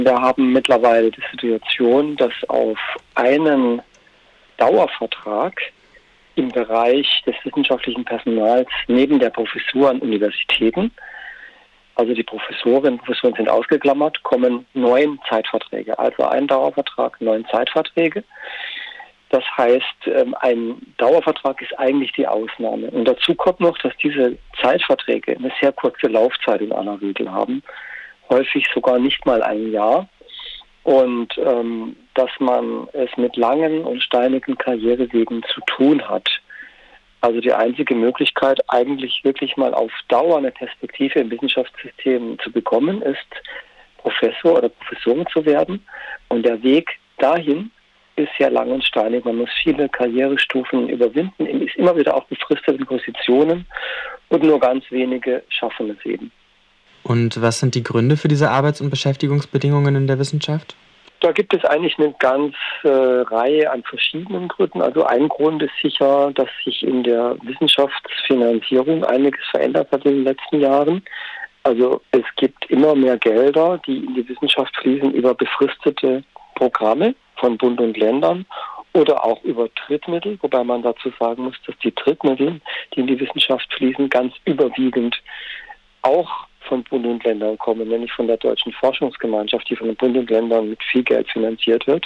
Wir haben mittlerweile die Situation, dass auf einen Dauervertrag im Bereich des wissenschaftlichen Personals neben der Professur an Universitäten, also die Professorinnen und Professoren sind ausgeklammert, kommen 9 Zeitverträge. Also ein Dauervertrag, 9 Zeitverträge. Das heißt, ein Dauervertrag ist eigentlich die Ausnahme. Und dazu kommt noch, dass diese Zeitverträge eine sehr kurze Laufzeit in aller Regel haben, häufig sogar nicht mal ein Jahr. Und dass man es mit langen und steinigen Karrierewegen zu tun hat. Also die einzige Möglichkeit, eigentlich wirklich mal auf Dauer eine Perspektive im Wissenschaftssystem zu bekommen, ist, Professor oder Professorin zu werden. Und der Weg dahin ist sehr lang und steinig. Man muss viele Karrierestufen überwinden, ist immer wieder auf befristeten Positionen und nur ganz wenige schaffen es eben. Und was sind die Gründe für diese Arbeits- und Beschäftigungsbedingungen in der Wissenschaft? Da gibt es eigentlich eine ganze Reihe an verschiedenen Gründen. Also ein Grund ist sicher, dass sich in der Wissenschaftsfinanzierung einiges verändert hat in den letzten Jahren. Also es gibt immer mehr Gelder, die in die Wissenschaft fließen über befristete Programme von Bund und Ländern oder auch über Drittmittel, wobei man dazu sagen muss, dass die Drittmittel, die in die Wissenschaft fließen, ganz überwiegend auch von Bund und Ländern kommen, nämlich von der Deutschen Forschungsgemeinschaft, die von den Bund und Ländern mit viel Geld finanziert wird.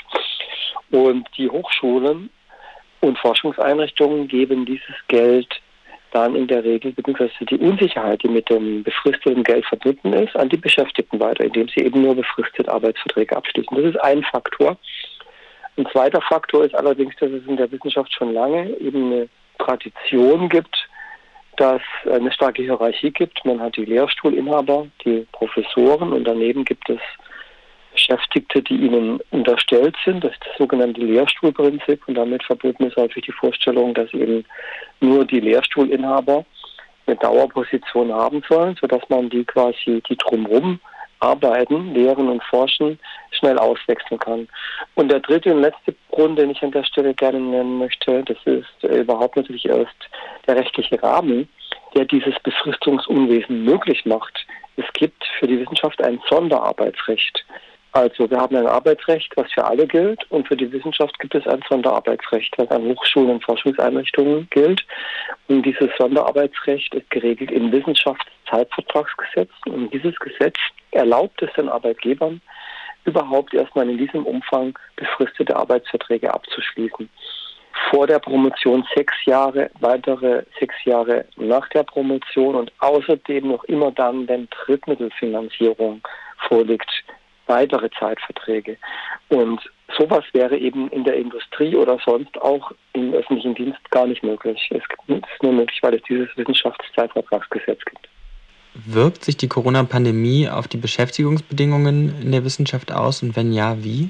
Und die Hochschulen und Forschungseinrichtungen geben dieses Geld dann in der Regel, beziehungsweise die Unsicherheit, die mit dem befristeten Geld verbunden ist, an die Beschäftigten weiter, indem sie eben nur befristet Arbeitsverträge abschließen. Das ist ein Faktor. Ein zweiter Faktor ist allerdings, dass es in der Wissenschaft schon lange eben eine Tradition gibt, dass es eine starke Hierarchie gibt. Man hat die Lehrstuhlinhaber, die Professoren und daneben gibt es Beschäftigte, die ihnen unterstellt sind. Das ist das sogenannte Lehrstuhlprinzip und damit verbunden ist häufig die Vorstellung, dass eben nur die Lehrstuhlinhaber eine Dauerposition haben sollen, sodass man die quasi, die drumherum arbeiten, lehren und forschen, schnell auswechseln kann. Und der dritte und letzte Grund, den ich an der Stelle gerne nennen möchte, das ist überhaupt natürlich erst der rechtliche Rahmen, der dieses Befristungsunwesen möglich macht. Es gibt für die Wissenschaft ein Sonderarbeitsrecht. Also wir haben ein Arbeitsrecht, was für alle gilt, und für die Wissenschaft gibt es ein Sonderarbeitsrecht, was an Hochschulen und Forschungseinrichtungen gilt. Und dieses Sonderarbeitsrecht ist geregelt im Wissenschaftszeitvertragsgesetz. Und dieses Gesetz erlaubt es den Arbeitgebern, überhaupt erstmal in diesem Umfang befristete Arbeitsverträge abzuschließen. Vor der Promotion 6 Jahre, weitere 6 Jahre nach der Promotion und außerdem noch immer dann, wenn Drittmittelfinanzierung vorliegt, weitere Zeitverträge. Und sowas wäre eben in der Industrie oder sonst auch im öffentlichen Dienst gar nicht möglich. Es ist nur möglich, weil es dieses Wissenschaftszeitvertragsgesetz gibt. Wirkt sich die Corona-Pandemie auf die Beschäftigungsbedingungen in der Wissenschaft aus und wenn ja, wie?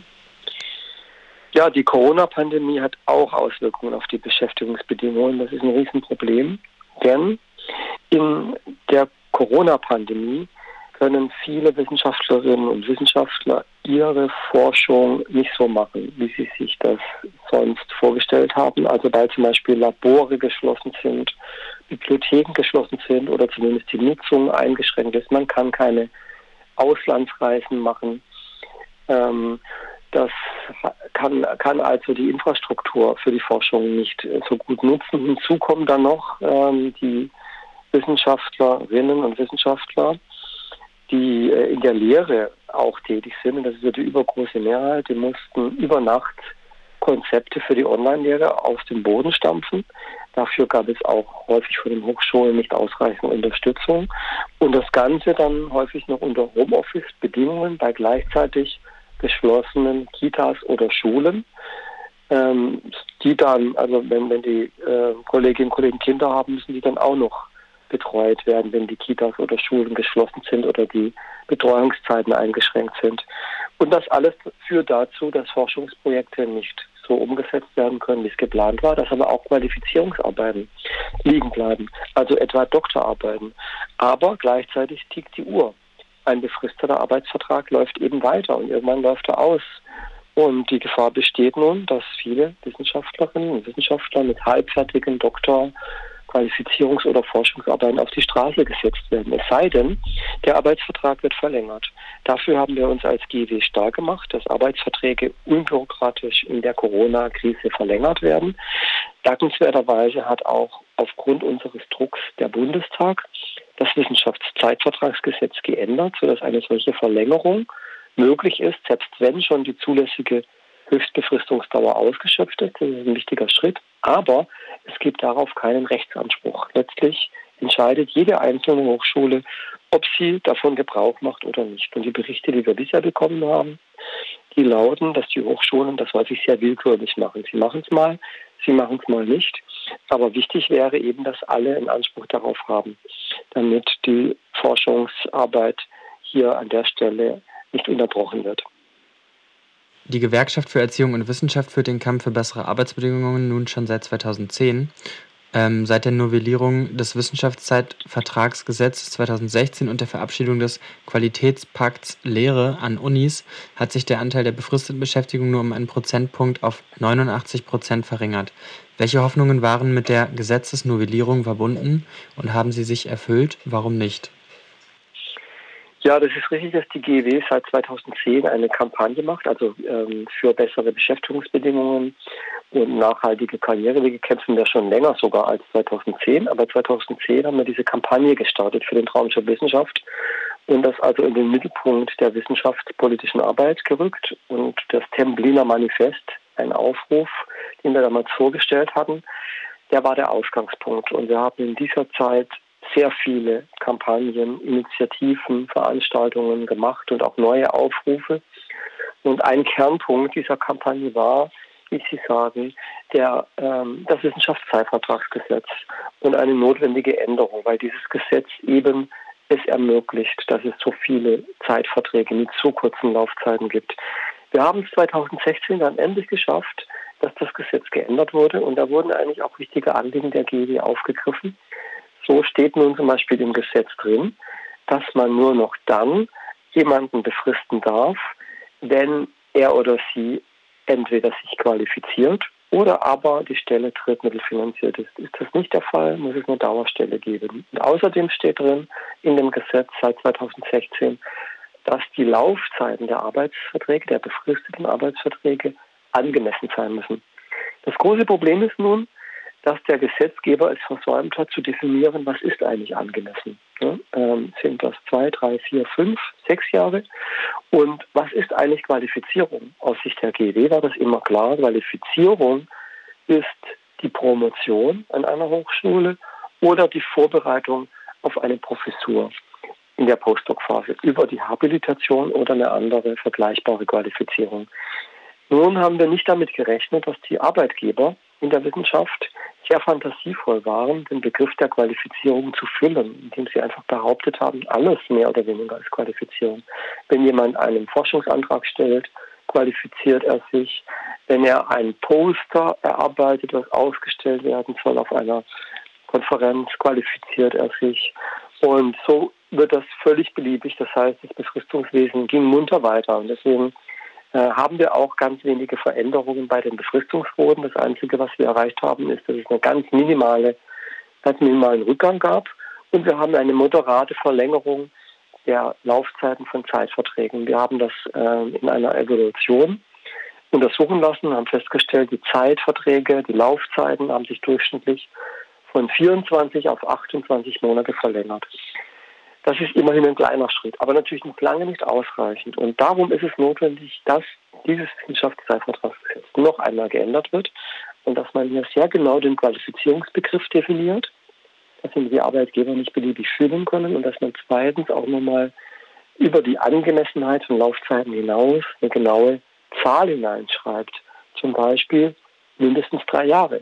Ja, die Corona-Pandemie hat auch Auswirkungen auf die Beschäftigungsbedingungen. Das ist ein Riesenproblem, denn in der Corona-Pandemie können viele Wissenschaftlerinnen und Wissenschaftler ihre Forschung nicht so machen, wie sie sich das sonst vorgestellt haben. Also weil zum Beispiel Labore geschlossen sind, Bibliotheken geschlossen sind oder zumindest die Nutzung eingeschränkt ist. Man kann keine Auslandsreisen machen. Das kann also die Infrastruktur für die Forschung nicht so gut nutzen. Hinzu kommen dann noch die Wissenschaftlerinnen und Wissenschaftler, die in der Lehre auch tätig sind, und das ist ja die übergroße Mehrheit, die mussten über Nacht Konzepte für die Online-Lehre aus dem Boden stampfen. Dafür gab es auch häufig von den Hochschulen nicht ausreichende Unterstützung. Und das Ganze dann häufig noch unter Homeoffice-Bedingungen bei gleichzeitig geschlossenen Kitas oder Schulen, die dann, also wenn die Kolleginnen und Kollegen Kinder haben, müssen die dann auch noch betreut werden, wenn die Kitas oder Schulen geschlossen sind oder die Betreuungszeiten eingeschränkt sind. Und das alles führt dazu, dass Forschungsprojekte nicht so umgesetzt werden können, wie es geplant war, dass aber auch Qualifizierungsarbeiten liegen bleiben, also etwa Doktorarbeiten. Aber gleichzeitig tickt die Uhr. Ein befristeter Arbeitsvertrag läuft eben weiter und irgendwann läuft er aus. Und die Gefahr besteht nun, dass viele Wissenschaftlerinnen und Wissenschaftler mit halbfertigen Qualifizierungs- oder Forschungsarbeiten auf die Straße gesetzt werden. Es sei denn, der Arbeitsvertrag wird verlängert. Dafür haben wir uns als GEW stark gemacht, dass Arbeitsverträge unbürokratisch in der Corona-Krise verlängert werden. Dankenswerterweise hat auch aufgrund unseres Drucks der Bundestag das Wissenschaftszeitvertragsgesetz geändert, sodass eine solche Verlängerung möglich ist, selbst wenn schon die zulässige Höchstbefristungsdauer ausgeschöpft ist. Das ist ein wichtiger Schritt. Aber es gibt darauf keinen Rechtsanspruch. Letztlich entscheidet jede einzelne Hochschule, ob sie davon Gebrauch macht oder nicht. Und die Berichte, die wir bisher bekommen haben, die lauten, dass die Hochschulen das häufig sehr willkürlich machen. Sie machen es mal, sie machen es mal nicht. Aber wichtig wäre eben, dass alle einen Anspruch darauf haben, damit die Forschungsarbeit hier an der Stelle nicht unterbrochen wird. Die Gewerkschaft für Erziehung und Wissenschaft führt den Kampf für bessere Arbeitsbedingungen nun schon seit 2010. Seit der Novellierung des Wissenschaftszeitvertragsgesetzes 2016 und der Verabschiedung des Qualitätspakts Lehre an Unis hat sich der Anteil der befristeten Beschäftigung nur um einen Prozentpunkt auf 89% verringert. Welche Hoffnungen waren mit der Gesetzesnovellierung verbunden und haben sie sich erfüllt? Warum nicht? Ja, das ist richtig, dass die GEW seit 2010 eine Kampagne macht, also für bessere Beschäftigungsbedingungen und nachhaltige Karrierewege kämpfen wir schon länger sogar als 2010. Aber 2010 haben wir diese Kampagne gestartet für den Traumjob Wissenschaft und das also in den Mittelpunkt der wissenschaftspolitischen Arbeit gerückt. Und das Templiner Manifest, ein Aufruf, den wir damals vorgestellt hatten, der war der Ausgangspunkt. Und wir haben in dieser Zeit sehr viele Kampagnen, Initiativen, Veranstaltungen gemacht und auch neue Aufrufe. Und ein Kernpunkt dieser Kampagne war, wie Sie sagen, das Wissenschaftszeitvertragsgesetz und eine notwendige Änderung, weil dieses Gesetz eben es ermöglicht, dass es so viele Zeitverträge mit so kurzen Laufzeiten gibt. Wir haben es 2016 dann endlich geschafft, dass das Gesetz geändert wurde und da wurden eigentlich auch wichtige Anliegen der GEW aufgegriffen. So steht nun zum Beispiel im Gesetz drin, dass man nur noch dann jemanden befristen darf, wenn er oder sie entweder sich qualifiziert oder aber die Stelle drittmittelfinanziert ist. Ist das nicht der Fall, muss es eine Dauerstelle geben. Und außerdem steht drin in dem Gesetz seit 2016, dass die Laufzeiten der Arbeitsverträge, der befristeten Arbeitsverträge, angemessen sein müssen. Das große Problem ist nun, dass der Gesetzgeber es versäumt hat, zu definieren, was ist eigentlich angemessen. Ja, sind das 2, 3, 4, 5, 6 Jahre? Und was ist eigentlich Qualifizierung? Aus Sicht der GEW war das immer klar. Qualifizierung ist die Promotion an einer Hochschule oder die Vorbereitung auf eine Professur in der Postdoc-Phase über die Habilitation oder eine andere vergleichbare Qualifizierung. Nun haben wir nicht damit gerechnet, dass die Arbeitgeber in der Wissenschaft sehr fantasievoll waren, den Begriff der Qualifizierung zu füllen, indem sie einfach behauptet haben, alles mehr oder weniger ist Qualifizierung. Wenn jemand einen Forschungsantrag stellt, qualifiziert er sich. Wenn er ein Poster erarbeitet, was ausgestellt werden soll auf einer Konferenz, qualifiziert er sich. Und so wird das völlig beliebig. Das heißt, das Befristungswesen ging munter weiter. Und deswegen haben wir auch ganz wenige Veränderungen bei den Befristungsquoten. Das Einzige, was wir erreicht haben, ist, dass es einen ganz minimalen Rückgang gab. Und wir haben eine moderate Verlängerung der Laufzeiten von Zeitverträgen. Wir haben das in einer Evaluation untersuchen lassen, haben festgestellt, die Zeitverträge, die Laufzeiten haben sich durchschnittlich von 24 auf 28 Monate verlängert. Das ist immerhin ein kleiner Schritt, aber natürlich noch lange nicht ausreichend. Und darum ist es notwendig, dass dieses Wissenschaftszeitvertragsgesetz noch einmal geändert wird und dass man hier sehr genau den Qualifizierungsbegriff definiert, dass ihn die Arbeitgeber nicht beliebig füllen können und dass man zweitens auch nochmal über die Angemessenheit von Laufzeiten hinaus eine genaue Zahl hineinschreibt. Zum Beispiel mindestens 3 Jahre.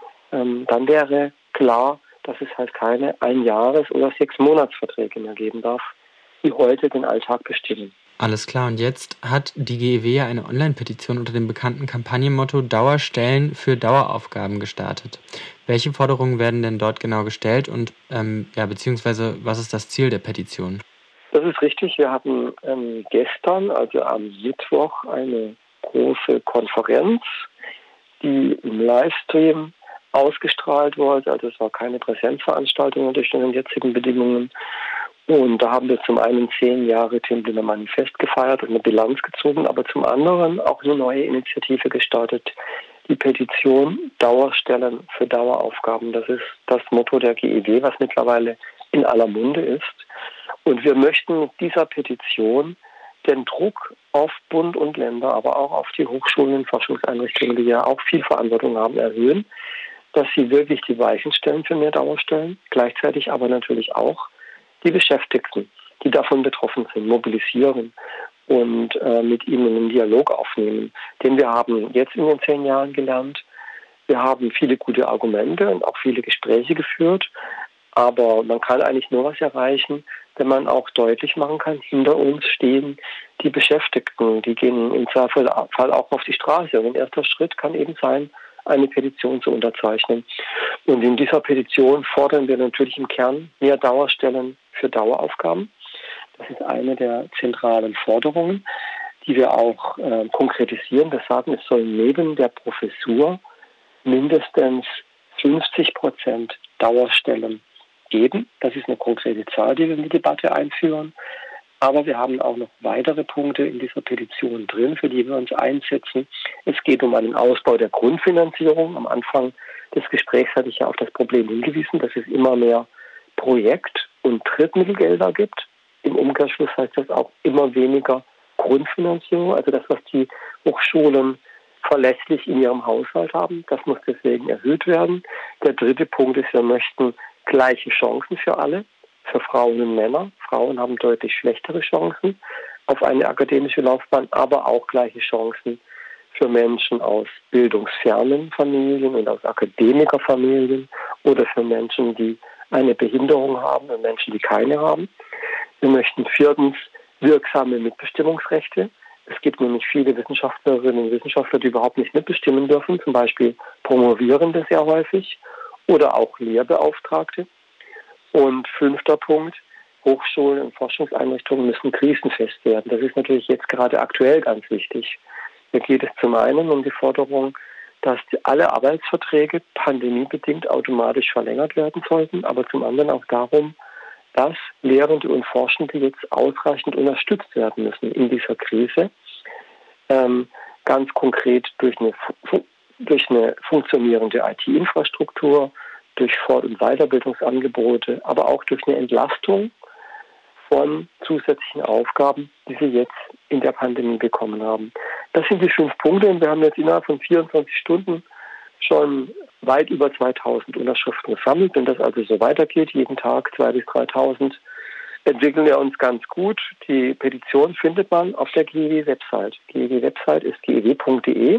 Dann wäre klar, dass es halt keine 1-Jahres- oder 6-Monatsverträge mehr geben darf, die heute den Alltag bestimmen. Alles klar, und jetzt hat die GEW ja eine Online-Petition unter dem bekannten Kampagnenmotto Dauerstellen für Daueraufgaben gestartet. Welche Forderungen werden denn dort genau gestellt und beziehungsweise was ist das Ziel der Petition? Das ist richtig. Wir hatten gestern, also am Mittwoch, eine große Konferenz, die im Livestream ausgestrahlt wurde. Also es war keine Präsenzveranstaltung unter den jetzigen Bedingungen. Und da haben wir zum einen 10 Jahre Tempelner Manifest gefeiert und eine Bilanz gezogen, aber zum anderen auch eine neue Initiative gestartet. Die Petition Dauerstellen für Daueraufgaben. Das ist das Motto der GEW, was mittlerweile in aller Munde ist. Und wir möchten mit dieser Petition den Druck auf Bund und Länder, aber auch auf die Hochschulen und Forschungseinrichtungen, die ja auch viel Verantwortung haben, erhöhen, dass sie wirklich die Weichen stellen für mehr Dauerstellen, gleichzeitig aber natürlich auch die Beschäftigten, die davon betroffen sind, mobilisieren und mit ihnen einen Dialog aufnehmen. Denn wir haben jetzt in den 10 Jahren gelernt, wir haben viele gute Argumente und auch viele Gespräche geführt, aber man kann eigentlich nur was erreichen, wenn man auch deutlich machen kann, hinter uns stehen die Beschäftigten, die gehen im Zweifel auch auf die Straße. Und ein erster Schritt kann eben sein, eine Petition zu unterzeichnen. Und in dieser Petition fordern wir natürlich im Kern mehr Dauerstellen für Daueraufgaben. Das ist eine der zentralen Forderungen, die wir auch konkretisieren. Wir sagen, es soll neben der Professur mindestens 50% Dauerstellen geben. Das ist eine konkrete Zahl, die wir in die Debatte einführen. Aber wir haben auch noch weitere Punkte in dieser Petition drin, für die wir uns einsetzen. Es geht um einen Ausbau der Grundfinanzierung. Am Anfang des Gesprächs hatte ich ja auf das Problem hingewiesen, dass es immer mehr Projekt- und Drittmittelgelder gibt. Im Umkehrschluss heißt das auch immer weniger Grundfinanzierung, also das, was die Hochschulen verlässlich in ihrem Haushalt haben. Das muss deswegen erhöht werden. Der dritte Punkt ist, wir möchten gleiche Chancen für alle, für Frauen und Männer. Frauen haben deutlich schlechtere Chancen auf eine akademische Laufbahn, aber auch gleiche Chancen für Menschen aus bildungsfernen Familien und aus Akademikerfamilien oder für Menschen, die eine Behinderung haben und Menschen, die keine haben. Wir möchten viertens wirksame Mitbestimmungsrechte. Es gibt nämlich viele Wissenschaftlerinnen und Wissenschaftler, die überhaupt nicht mitbestimmen dürfen, zum Beispiel Promovierende sehr häufig oder auch Lehrbeauftragte. Und 5. Punkt, Hochschulen und Forschungseinrichtungen müssen krisenfest werden. Das ist natürlich jetzt gerade aktuell ganz wichtig. Hier geht es zum einen um die Forderung, dass alle Arbeitsverträge pandemiebedingt automatisch verlängert werden sollten, aber zum anderen auch darum, dass Lehrende und Forschende jetzt ausreichend unterstützt werden müssen in dieser Krise. Ganz konkret durch eine funktionierende IT-Infrastruktur, durch Fort- und Weiterbildungsangebote, aber auch durch eine Entlastung von zusätzlichen Aufgaben, die sie jetzt in der Pandemie bekommen haben. Das sind die 5 Punkte und wir haben jetzt innerhalb von 24 Stunden schon weit über 2000 Unterschriften gesammelt. Wenn das also so weitergeht, jeden Tag 2.000 bis 3.000, entwickeln wir uns ganz gut. Die Petition findet man auf der GEW-Website. GEW-Website ist gew.de,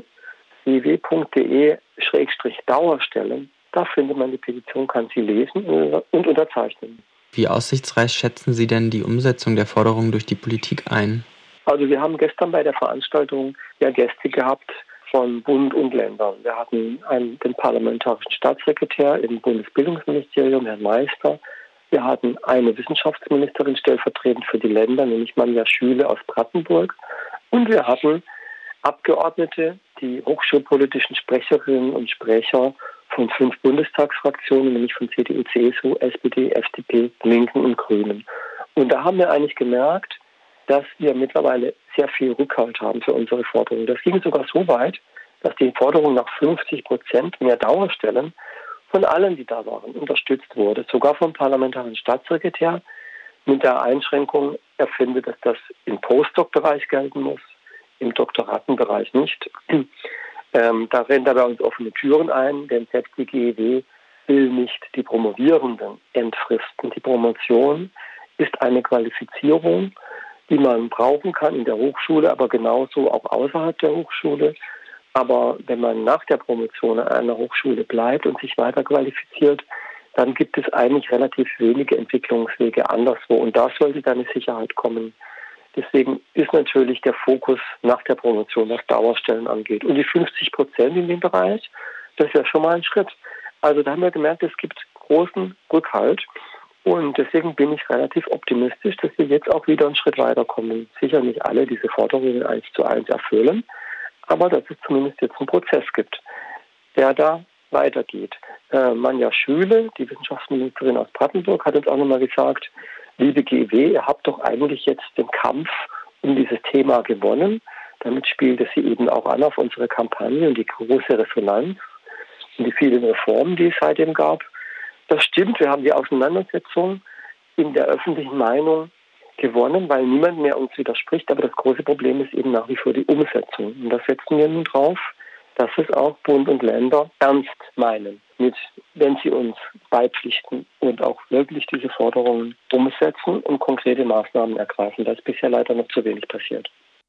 gew.de/Dauerstellen. Da findet man die Petition, kann sie lesen und unterzeichnen. Wie aussichtsreich schätzen Sie denn die Umsetzung der Forderungen durch die Politik ein? Also wir haben gestern bei der Veranstaltung ja Gäste gehabt von Bund und Ländern. Wir hatten den parlamentarischen Staatssekretär im Bundesbildungsministerium, Herrn Meister. Wir hatten eine Wissenschaftsministerin stellvertretend für die Länder, nämlich Manja Schüle aus Brandenburg. Und wir hatten Abgeordnete, die hochschulpolitischen Sprecherinnen und Sprecher von 5 Bundestagsfraktionen, nämlich von CDU, CSU, SPD, FDP, Linken und Grünen. Und da haben wir eigentlich gemerkt, dass wir mittlerweile sehr viel Rückhalt haben für unsere Forderungen. Das ging sogar so weit, dass die Forderung nach 50% mehr Dauerstellen von allen, die da waren, unterstützt wurde. Sogar vom parlamentarischen Staatssekretär mit der Einschränkung, er findet, dass das im Postdoc-Bereich gelten muss, im Doktoratenbereich nicht. Da rennt er bei uns offene Türen ein, denn selbst die GEW will nicht die Promovierenden entfristen. Die Promotion ist eine Qualifizierung, die man brauchen kann in der Hochschule, aber genauso auch außerhalb der Hochschule. Aber wenn man nach der Promotion an einer Hochschule bleibt und sich weiter qualifiziert, dann gibt es eigentlich relativ wenige Entwicklungswege anderswo. Und da sollte dann eine Sicherheit kommen. Deswegen ist natürlich der Fokus nach der Promotion, was Dauerstellen angeht. Und die 50% in dem Bereich, das ist ja schon mal ein Schritt. Also da haben wir gemerkt, es gibt großen Rückhalt. Und deswegen bin ich relativ optimistisch, dass wir jetzt auch wieder einen Schritt weiterkommen. Sicher nicht alle diese Forderungen 1:1 erfüllen, aber dass es zumindest jetzt einen Prozess gibt, der da weitergeht. Manja Schüle, die Wissenschaftsministerin aus Brandenburg, hat uns auch nochmal gesagt, liebe GEW, ihr habt doch eigentlich jetzt den Kampf um dieses Thema gewonnen. Damit spielte sie eben auch an auf unsere Kampagne und die große Resonanz und die vielen Reformen, die es seitdem gab. Das stimmt, wir haben die Auseinandersetzung in der öffentlichen Meinung gewonnen, weil niemand mehr uns widerspricht. Aber das große Problem ist eben nach wie vor die Umsetzung. Und da setzen wir nun drauf, dass es auch Bund und Länder ernst meinen, wenn sie uns beipflichten und auch wirklich diese Forderungen umsetzen und konkrete Maßnahmen ergreifen. Da ist bisher leider noch zu wenig passiert.